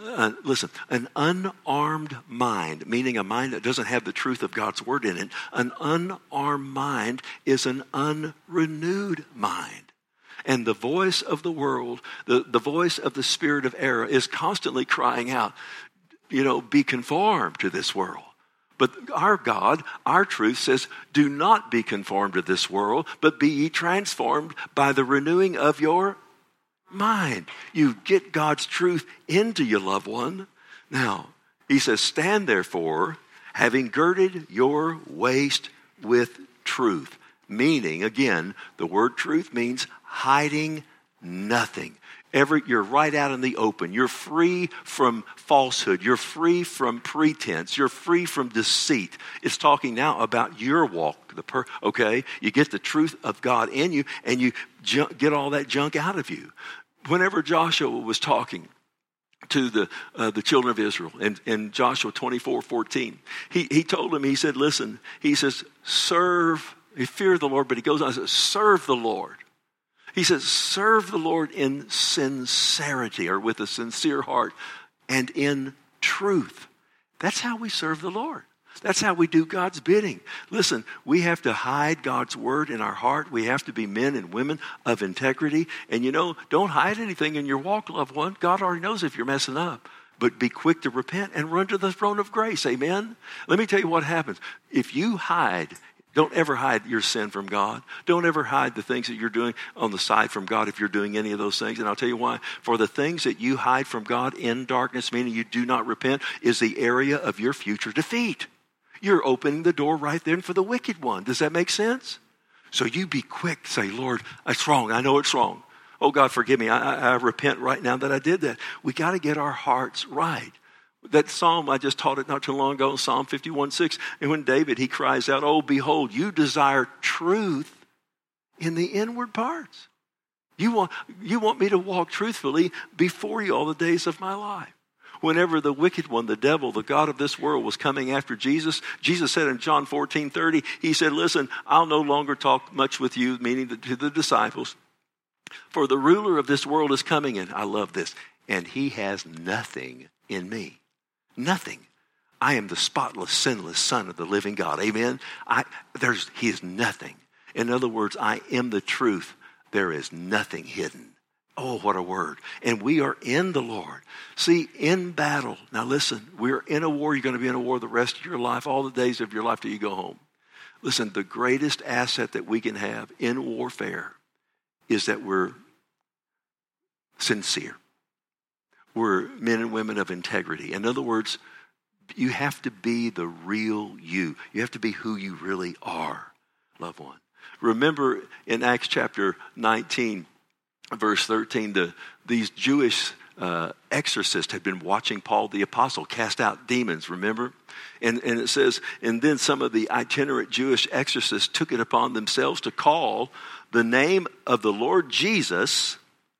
unarmed mind, meaning a mind that doesn't have the truth of God's word in it. An unarmed mind is an unrenewed mind. And the voice of the world, the voice of the spirit of error is constantly crying out, be conformed to this world. But our God, our truth says, do not be conformed to this world, but be ye transformed by the renewing of your mind. You get God's truth into you, loved one. Now, he says, stand therefore, having girded your waist with truth. Meaning, again, the word truth means hiding nothing. You're right out in the open. You're free from falsehood. You're free from pretense. You're free from deceit. It's talking now about your walk. Okay? You get the truth of God in you, and you get all that junk out of you. Whenever Joshua was talking to the children of Israel in Joshua 24:14, he told them, he said, listen, he says, fear the Lord, but he goes on and says, serve the Lord. He says, serve the Lord in sincerity, or with a sincere heart, and in truth. That's how we serve the Lord. That's how we do God's bidding. Listen, we have to hide God's word in our heart. We have to be men and women of integrity. And don't hide anything in your walk, loved one. God already knows if you're messing up. But be quick to repent and run to the throne of grace. Amen? Let me tell you what happens. If you hide, don't ever hide your sin from God. Don't ever hide the things that you're doing on the side from God if you're doing any of those things. And I'll tell you why. For the things that you hide from God in darkness, meaning you do not repent, is the area of your future defeat. You're opening the door right then for the wicked one. Does that make sense? So you be quick. Say, Lord, it's wrong. I know it's wrong. Oh, God, forgive me. I repent right now that I did that. We got to get our hearts right. That psalm, I just taught it not too long ago, Psalm 51:6. And when David, he cries out, oh, behold, you desire truth in the inward parts. You want me to walk truthfully before you all the days of my life. Whenever the wicked one, the devil, the god of this world, was coming after Jesus, Jesus said in John 14:30, he said, listen, I'll no longer talk much with you, meaning to the disciples, for the ruler of this world is coming in. I love this. And he has nothing in me. Nothing. I am the spotless, sinless Son of the living God. Amen? He is nothing. In other words, I am the truth. There is nothing hidden. Oh, what a word. And we are in the Lord. See, in battle. Now listen, we're in a war. You're going to be in a war the rest of your life, all the days of your life till you go home. Listen, the greatest asset that we can have in warfare is that we're sincere. We're men and women of integrity. In other words, you have to be the real you. You have to be who you really are, loved one. Remember in Acts chapter 19, verse 13, these Jewish exorcists had been watching Paul the apostle cast out demons, remember? And it says, and then some of the itinerant Jewish exorcists took it upon themselves to call the name of the Lord Jesus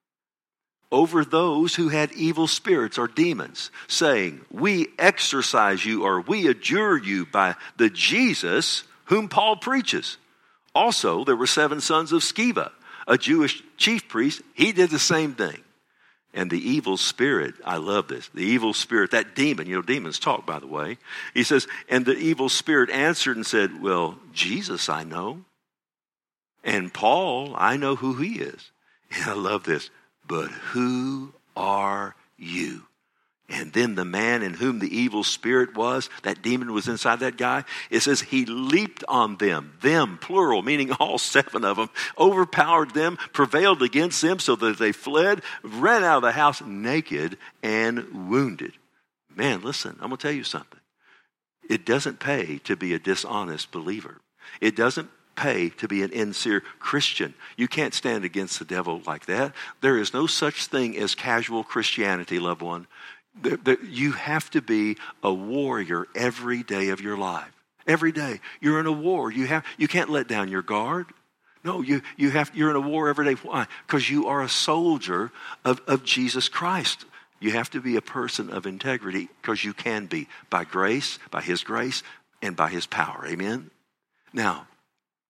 over those who had evil spirits or demons, saying, we exorcise you, or we adjure you by the Jesus whom Paul preaches. Also, there were 7 sons of Sceva, a Jewish chief priest. He did the same thing. And the evil spirit, I love this, the evil spirit, that demon, demons talk, by the way. He says, and the evil spirit answered and said, well, Jesus I know, and Paul, I know who he is. And I love this. But who are you? And then the man in whom the evil spirit was, that demon was inside that guy, it says he leaped on them, plural, meaning all 7 of them, overpowered them, prevailed against them so that they fled, ran out of the house naked and wounded. Man, listen, I'm going to tell you something. It doesn't pay to be a dishonest believer. It doesn't pay to be an insincere Christian. You can't stand against the devil like that. There is no such thing as casual Christianity, loved one. You have to be a warrior every day of your life. Every day. You're in a war. You can't let down your guard. No, you're in a war every day. Why? Because you are a soldier of Jesus Christ. You have to be a person of integrity because you can be by grace, by his grace, and by his power. Amen? Now,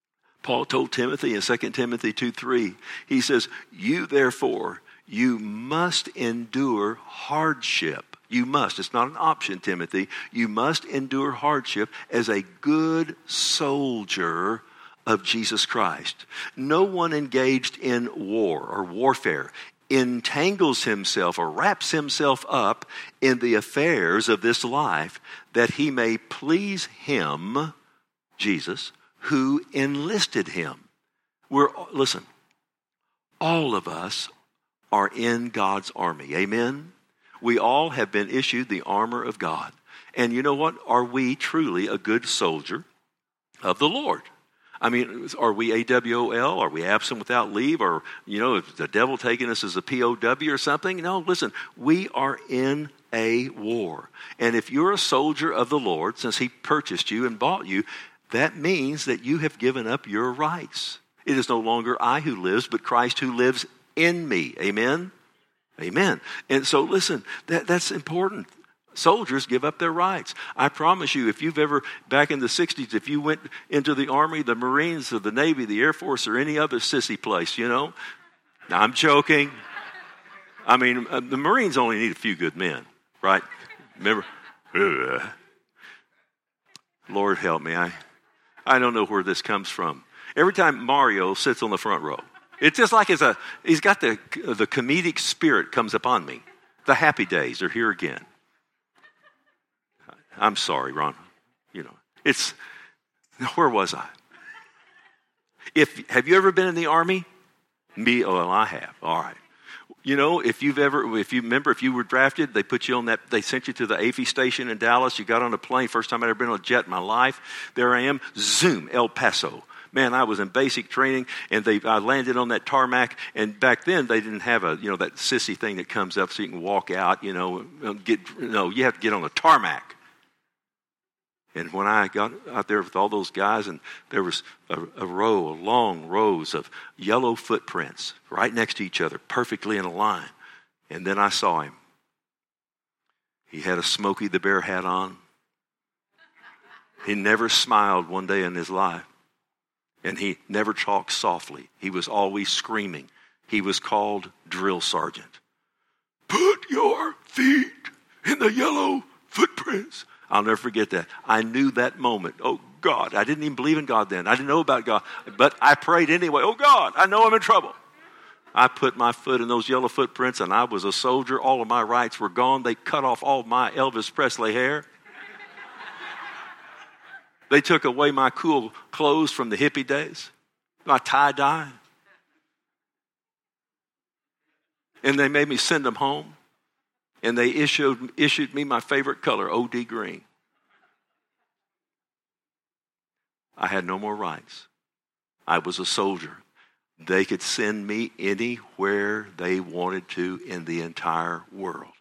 Paul told Timothy in 2 Timothy 2:3, he says, you therefore, you must endure hardship. You must. It's not an option, Timothy. You must endure hardship as a good soldier of Jesus Christ. No one engaged in war or warfare entangles himself or wraps himself up in the affairs of this life that he may please him, Jesus, who enlisted him. Listen, all of us are in God's army. Amen? We all have been issued the armor of God. And you know what? Are we truly a good soldier of the Lord? I mean, are we AWOL? Are we absent without leave? Or, is the devil taking us as a POW or something? No, listen, we are in a war. And if you're a soldier of the Lord, since he purchased you and bought you, that means that you have given up your rights. It is no longer I who lives, but Christ who lives in me. Amen? Amen. And so listen, that's important. Soldiers give up their rights. I promise you, if you've ever, back in the 60s, if you went into the Army, the Marines, or the Navy, the Air Force, or any other sissy place, I'm joking. I mean, the Marines only need a few good men, right? Remember? Lord help me. I don't know where this comes from. Every time Mario sits on the front row, it's just like he's got the comedic spirit comes upon me. The happy days are here again. I'm sorry, Ron. Where was I? Have you ever been in the Army? Me? Oh, well, I have. All right. If you were drafted, they put you on that, they sent you to the AFI station in Dallas. You got on a plane, first time I'd ever been on a jet in my life. There I am, zoom, El Paso. Man, I was in basic training, and I landed on that tarmac, and back then they didn't have that sissy thing that comes up so you can walk out, you have to get on the tarmac. And when I got out there with all those guys, and there was long rows of yellow footprints right next to each other, perfectly in a line. And then I saw him. He had a Smokey the Bear hat on. He never smiled one day in his life. And he never talked softly. He was always screaming. He was called Drill Sergeant. Put your feet in the yellow footprints. I'll never forget that. I knew that moment. Oh, God. I didn't even believe in God then. I didn't know about God. But I prayed anyway. Oh, God, I know I'm in trouble. I put my foot in those yellow footprints, and I was a soldier. All of my rights were gone. They cut off all my Elvis Presley hair. They took away my cool clothes from the hippie days, my tie-dye. And they made me send them home. And they issued me my favorite color, OD green. I had no more rights. I was a soldier. They could send me anywhere they wanted to in the entire world.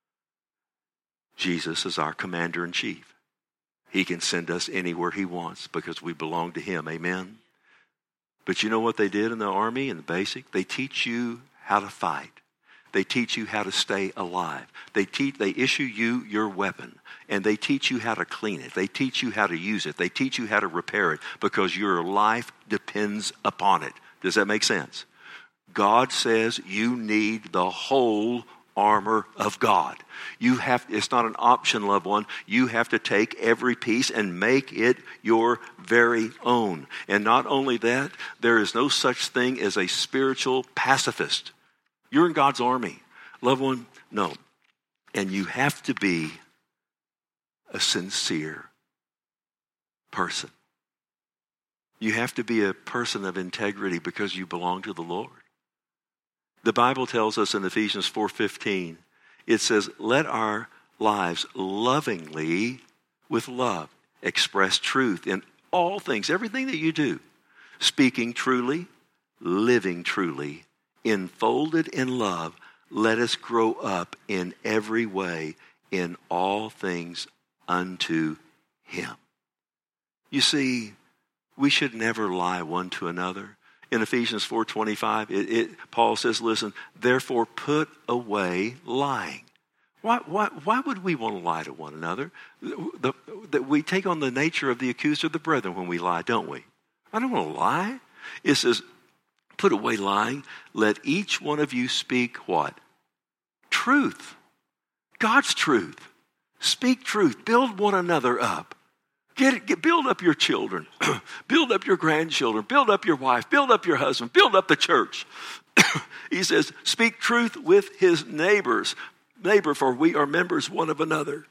Jesus is our commander-in-chief. He can send us anywhere he wants because we belong to him. Amen? But you know what they did in the Army, in the basic? They teach you how to fight. They teach you how to stay alive. They issue you your weapon, and they teach you how to clean it. They teach you how to use it. They teach you how to repair it because your life depends upon it. Does that make sense? God says you need the whole armor of God. It's not an option, loved one. You have to take every piece and make it your very own. And not only that, there is no such thing as a spiritual pacifist. You're in God's army. Loved one, no. And you have to be a sincere person. You have to be a person of integrity because you belong to the Lord. The Bible tells us in Ephesians 4:15, it says, let our lives lovingly, with love, express truth in all things, everything that you do, speaking truly, living truly, enfolded in love, let us grow up in every way in all things unto him. You see, we should never lie one to another. In Ephesians 4:25, Paul says, listen, therefore put away lying. Why would we want to lie to one another? We take on the nature of the accuser of the brethren when we lie, don't we? I don't want to lie. It says, put away lying. Let each one of you speak what? Truth. God's truth. Speak truth. Build one another up. Build up your children. Build up your grandchildren. Build up your wife. Build up your husband. Build up the church. He says, speak truth with his neighbors. Neighbor, for we are members one of another.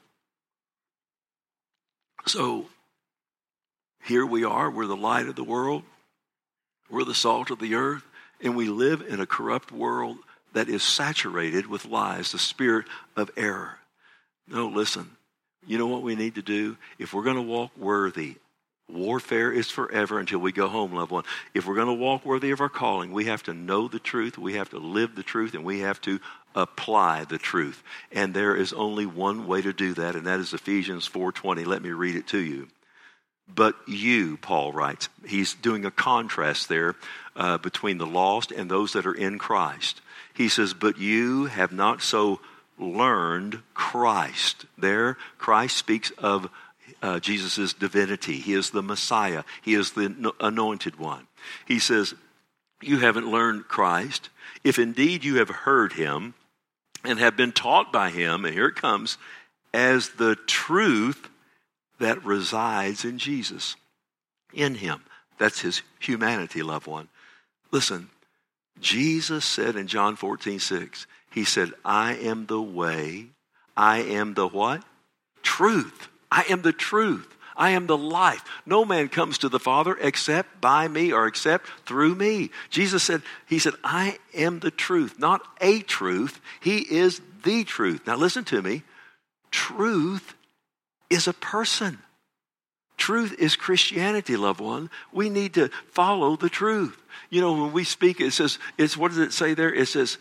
So, here we are. We're the light of the world. We're the salt of the earth. And we live in a corrupt world that is saturated with lies, the spirit of error. No, listen. You know what we need to do? If we're going to walk worthy, warfare is forever until we go home, loved one. If we're going to walk worthy of our calling, we have to know the truth, we have to live the truth, and we have to apply the truth. And there is only one way to do that, and that is Ephesians 4:20. Let me read it to you. But you, Paul writes, he's doing a contrast there between the lost and those that are in Christ. He says, but you have not so learned Christ. There, Christ speaks of Jesus' divinity. He is the Messiah. He is the anointed one. He says, you haven't learned Christ. If indeed you have heard him and have been taught by him, and here it comes, as the truth that resides in Jesus, in him. That's his humanity, loved one. Listen, Jesus said in John 14:6, he said, I am the way, I am the what? Truth. I am the truth. I am the life. No man comes to the Father except by me or except through me. Jesus said, he said, I am the truth, not a truth. He is the truth. Now listen to me. Truth is a person. Truth is Christianity, loved one. We need to follow the truth. You know, when we speak, it says, what does it say there? It says,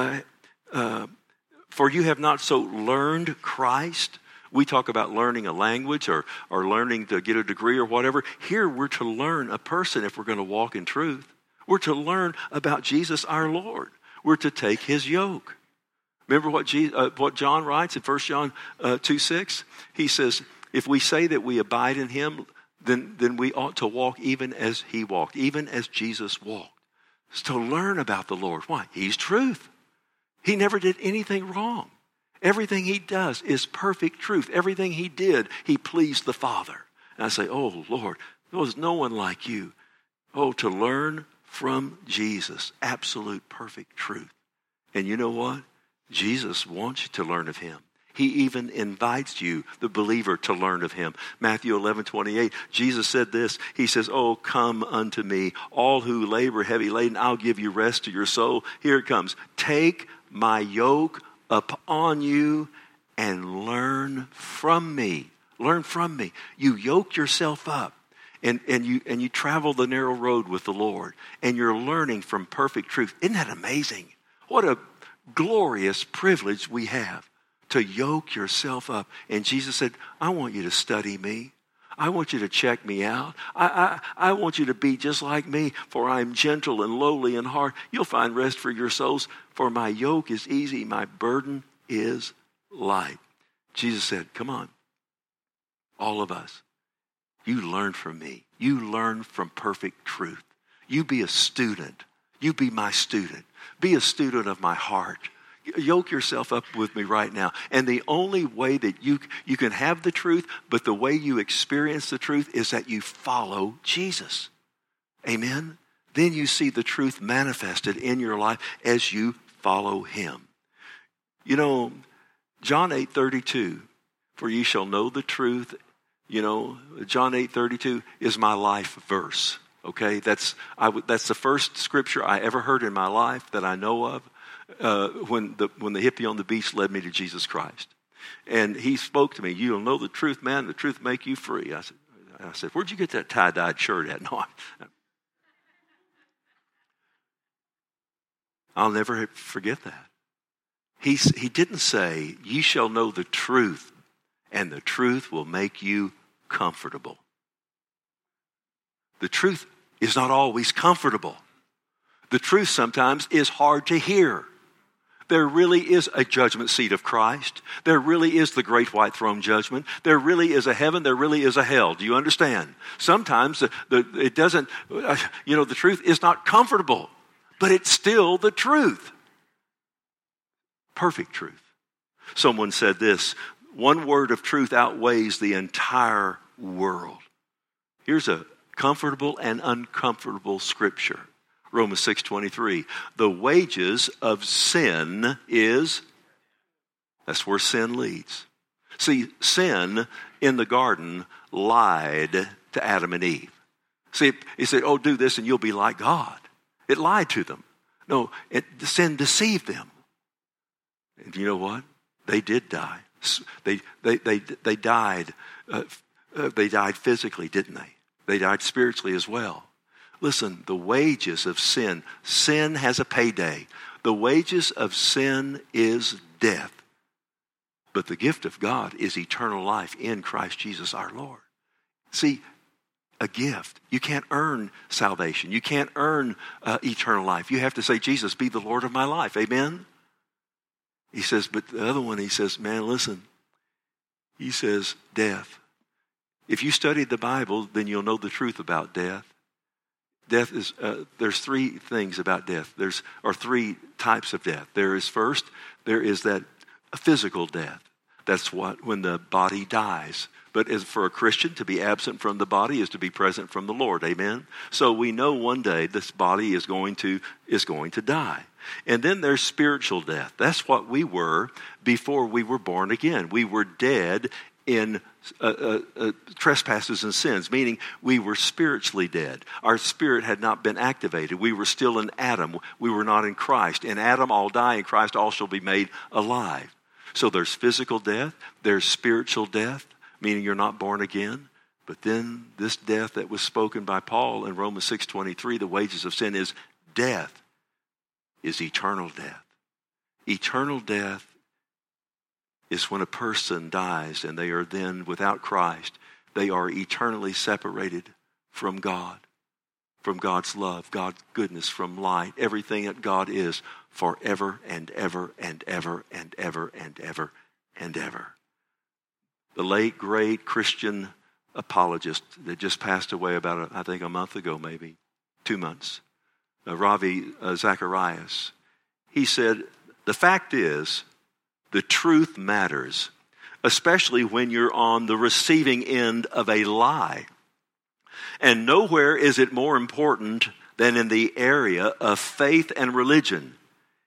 for you have not so learned Christ. We talk about learning a language or learning to get a degree or whatever. Here we're to learn a person if we're going to walk in truth. We're to learn about Jesus our Lord. We're to take his yoke. Remember what John writes in 1 John 2:6? He says, if we say that we abide in him, then we ought to walk even as he walked, even as Jesus walked. It's to learn about the Lord. Why? He's truth. He never did anything wrong. Everything he does is perfect truth. Everything he did, he pleased the Father. And I say, oh, Lord, there was no one like you. Oh, to learn from Jesus, absolute perfect truth. And you know what? Jesus wants you to learn of him. He even invites you, the believer, to learn of him. Matthew 11:28, Jesus said this. He says, oh, come unto me, all who labor heavy laden, I'll give you rest to your soul. Here it comes. Take my yoke upon you and learn from me. Learn from me. You yoke yourself up and you travel the narrow road with the Lord. And you're learning from perfect truth. Isn't that amazing? What a glorious privilege we have. To yoke yourself up. And Jesus said, I want you to study me. I want you to check me out. I want you to be just like me, for I am gentle and lowly in heart. You'll find rest for your souls, for my yoke is easy, my burden is light. Jesus said, come on, all of us, you learn from me. You learn from perfect truth. You be a student. You be my student. Be a student of my heart. Yoke yourself up with me right now. And the only way that you can have the truth, but the way you experience the truth is that you follow Jesus. Amen? Then you see the truth manifested in your life as you follow him. You know, John 8:32, for ye shall know the truth. You know, John 8:32 is my life verse. Okay, that's the first scripture I ever heard in my life that I know of. When the hippie on the beach led me to Jesus Christ. And he spoke to me, you'll know the truth, man, the truth make you free. I said, where'd you get that tie-dyed shirt at? No, I'll never forget that. He didn't say, ye shall know the truth, and the truth will make you comfortable. The truth is not always comfortable. The truth sometimes is hard to hear. There really is a judgment seat of Christ. There really is the great white throne judgment. There really is a heaven. There really is a hell. Do you understand? Sometimes it doesn't, the truth is not comfortable, but it's still the truth. Perfect truth. Someone said this, one word of truth outweighs the entire world. Here's a comfortable and uncomfortable scripture. Romans 6:23. The wages of sin is, that's where sin leads. See, sin in the garden lied to Adam and Eve. See, he said, oh, do this and you'll be like God. It lied to them. No, sin deceived them. And you know what? They did die. They died. They died physically, didn't they? They died spiritually as well. Listen, the wages of sin has a payday. The wages of sin is death. But the gift of God is eternal life in Christ Jesus our Lord. See, a gift. You can't earn salvation. You can't earn eternal life. You have to say, Jesus, be the Lord of my life. Amen? He says, but the other one, he says, man, listen. He says, death. If you studied the Bible, then you'll know the truth about death. Death is, there's three things about death. Or three types of death. There is that physical death. That's when the body dies. But as for a Christian, to be absent from the body is to be present from the Lord. Amen? So we know one day this body is going to die. And then there's spiritual death. That's what we were before we were born again. We were dead in trespasses and sins, meaning we were spiritually dead. Our spirit had not been activated. We were still in Adam. We were not in Christ. In Adam all die, in Christ all shall be made alive. So there's physical death, there's spiritual death, meaning you're not born again. But then this death that was spoken by Paul in Romans 6:23, the wages of sin is death, is eternal death. Eternal death is when a person dies and they are then without Christ. They are eternally separated from God, from God's love, God's goodness, from light, everything that God is forever and ever and ever and ever and ever and ever. The late, great Christian apologist that just passed away about, I think, a month ago, maybe 2 months, Ravi Zacharias, he said, the fact is, the truth matters, especially when you're on the receiving end of a lie. And nowhere is it more important than in the area of faith and religion.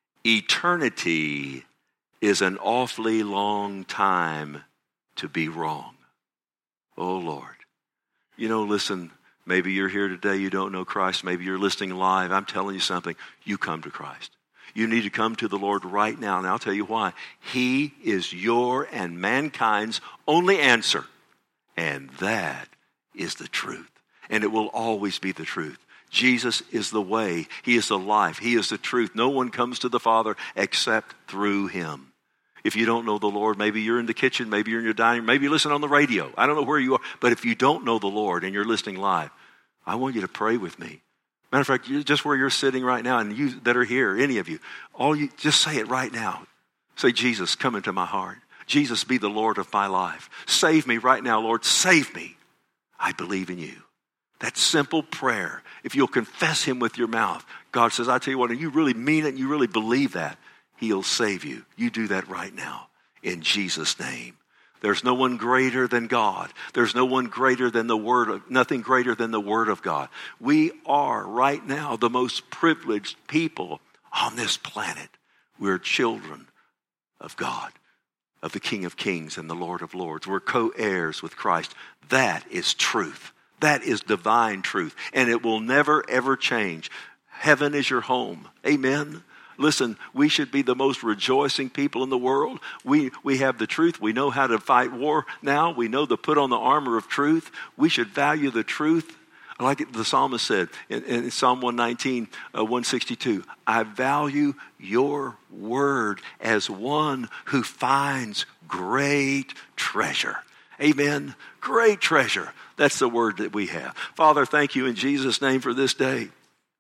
Eternity is an awfully long time to be wrong. Oh, Lord. Listen, maybe you're here today, you don't know Christ. Maybe you're listening live. I'm telling you something. You come to Christ. You need to come to the Lord right now, and I'll tell you why. He is your and mankind's only answer, and that is the truth, and it will always be the truth. Jesus is the way. He is the life. He is the truth. No one comes to the Father except through Him. If you don't know the Lord, maybe you're in the kitchen, maybe you're in your dining room, maybe you listen on the radio. I don't know where you are, but if you don't know the Lord and you're listening live, I want you to pray with me. Matter of fact, just where you're sitting right now, and you that are here, any of you, just say it right now. Say, Jesus, come into my heart. Jesus, be the Lord of my life. Save me right now, Lord. Save me. I believe in you. That simple prayer, if you'll confess Him with your mouth, God says, I tell you what, and you really mean it, and you really believe that, He'll save you. You do that right now in Jesus' name. There's no one greater than God. There's no one greater than nothing greater than the Word of God. We are right now the most privileged people on this planet. We're children of God, of the King of Kings and the Lord of Lords. We're co-heirs with Christ. That is truth. That is divine truth. And it will never, ever change. Heaven is your home. Amen. Listen, we should be the most rejoicing people in the world. We have the truth. We know how to fight war now. We know to put on the armor of truth. We should value the truth. Like the psalmist said in Psalm 119, 162, I value your word as one who finds great treasure. Amen. Great treasure. That's the word that we have. Father, thank you in Jesus' name for this day.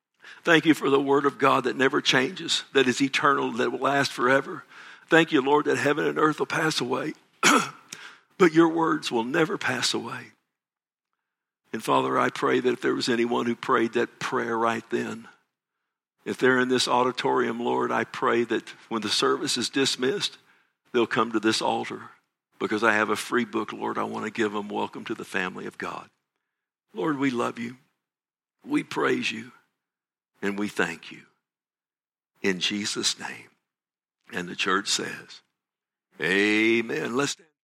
Thank you for the word of God that never changes, that is eternal, that will last forever. Thank you, Lord, that heaven and earth will pass away, but your words will never pass away. And Father, I pray that if there was anyone who prayed that prayer right then, if they're in this auditorium, Lord, I pray that when the service is dismissed, they'll come to this altar because I have a free book, Lord, I want to give them. Welcome to the family of God. Lord, we love you. We praise you. And we thank you. In Jesus' name. And the church says, amen. Let's stand.